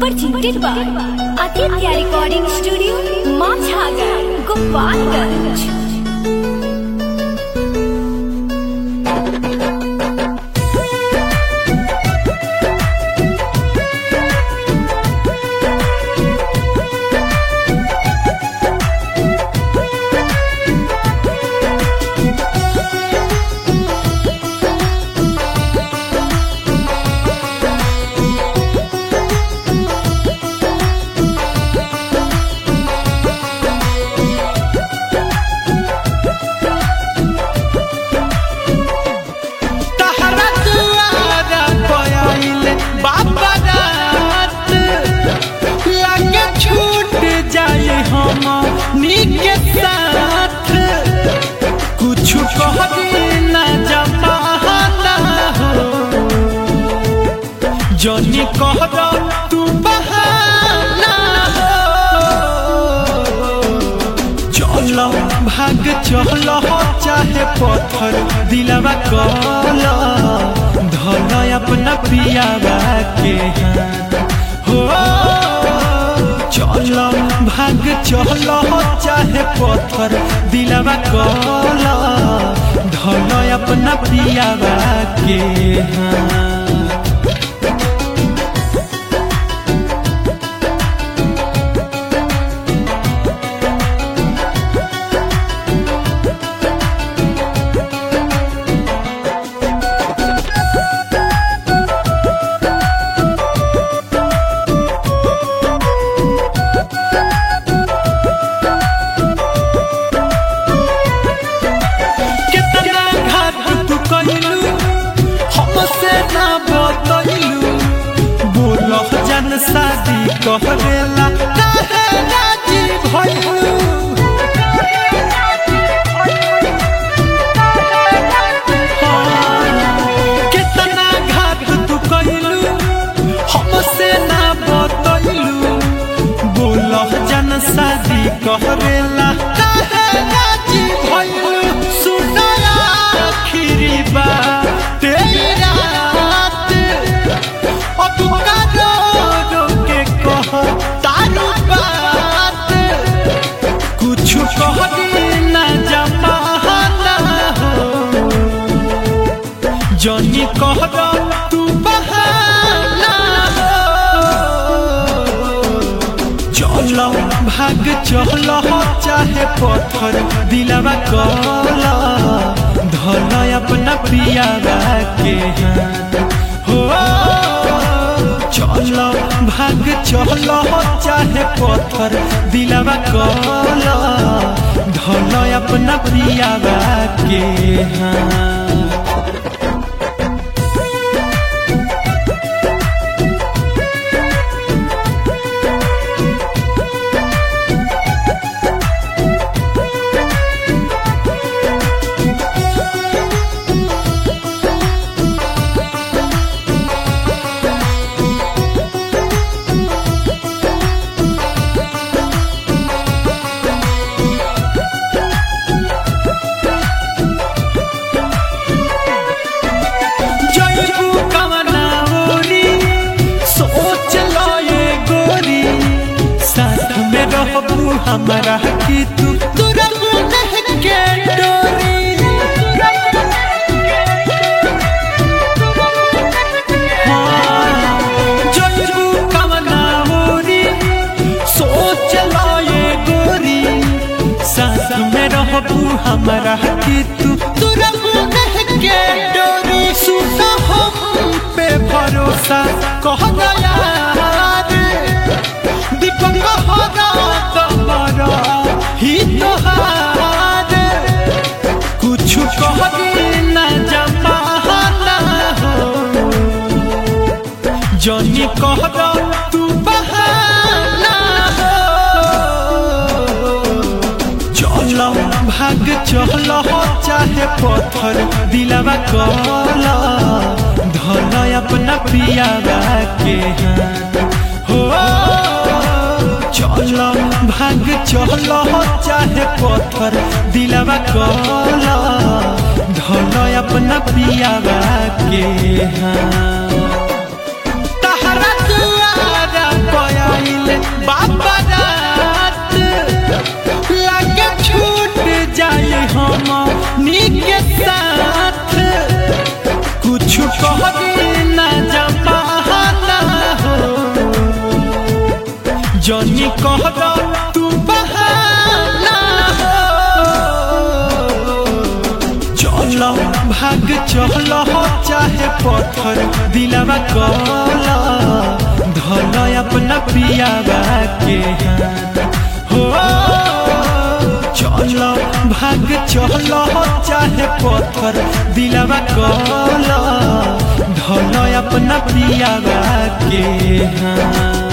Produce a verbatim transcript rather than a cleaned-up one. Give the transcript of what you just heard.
presented by Aditya Recording Studio, Machhagar, Gopalganj. कुछ कहना जमाना हो जनी कह तू बहाना हो चलो भाग चलो चाहे पत्थर दिलवा कल धल अपना पियावा के हो चलो भाग चलो चाहे पत्थर दिलवा कल धल अपना पियावा के हाँ। शादी कहला काहे राजी भइलू कितना घात तू कइलू हमसे ना बतइलू बोल जन शादी कहला काहे राजी भइलू सुनाया आखिरी बात तेरा अब तारू बात कुछ कहना जमाना हो जनी कह तू बहाना हो चलो भाग चलो चाहे पत्थर दिलवा कल धल अपना पियावा के हो चलो भाग चलो चाहे पत्थर दिलवा कल धल अपना पियावा के हाँ। हमारा की तू तुरंत नहीं के डोरी हाँ जो कमना होरी सोच लो ये गोरी साथ में रहबू हमारा की तू तुरंत नहीं के डोरी सुनो हम पे भरोसा कह गया दीपक होगा ही तोहार कुछ कहना जमाना हो जनी कह तू बहाना हो चलो भाग चलो चाहे पत्थर दिलवा कल धल अपना पियावा के हो चलो भाग चलो चाहे पत्थर दिलवा कल धल अपना पियावा के हाँ। तहरा दुआरा जनी कह दो तू बहाना हो। चलो भाग चलो चाहे पत्थर दिलवा कला धल अपना पियावा के हाथ हो। चलो भाग चलो चाहे पत्थर दिलवा कला धल अपना पियावा के हाथ।